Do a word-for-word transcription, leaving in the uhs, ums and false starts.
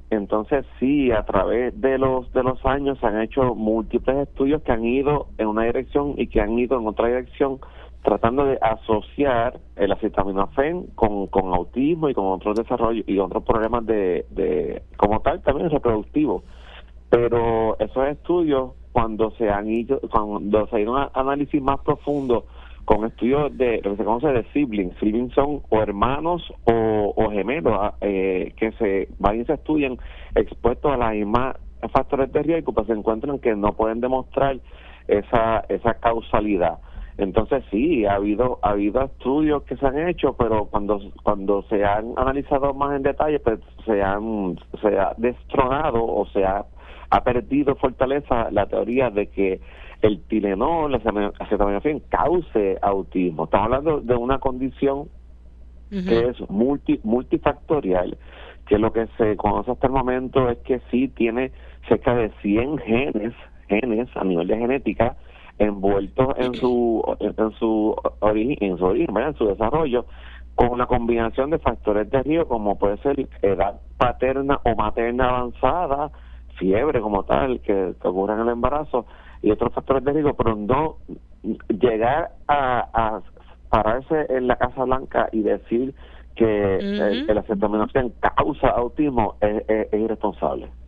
entonces sí, a través de los de los años se han hecho múltiples estudios que han ido en una dirección y que han ido en otra dirección, tratando de asociar el acetaminofén con, con autismo y con otros desarrollos y otros problemas de, de como tal también reproductivos. Pero esos estudios, cuando se han ido, cuando se ha ido a un análisis más profundo con estudios de lo que se conoce de siblings, siblings son o hermanos o, o gemelos eh, que se van y se estudian expuestos a las mismas factores de riesgo, pues se encuentran que no pueden demostrar esa esa causalidad. Entonces sí, ha habido ha habido estudios que se han hecho, pero cuando cuando se han analizado más en detalle, pues se han se ha destronado o se ha, ha perdido fortaleza la teoría de que el Tylenol, la acetaminofén, cause autismo. Estamos hablando de una condición uh-huh. que es multi, multifactorial, que lo que se conoce hasta el momento es que sí tiene cerca de cien genes, genes a nivel de genética, envueltos en su en su origen, en su origen, ¿verdad? En su desarrollo, con una combinación de factores de riesgo como puede ser edad paterna o materna avanzada, fiebre como tal que, que ocurre en el embarazo y otros factores de riesgo, pero no llegar a, a pararse en la Casa Blanca y decir que uh-huh. el, el acetaminofén causa autismo es, es, es irresponsable.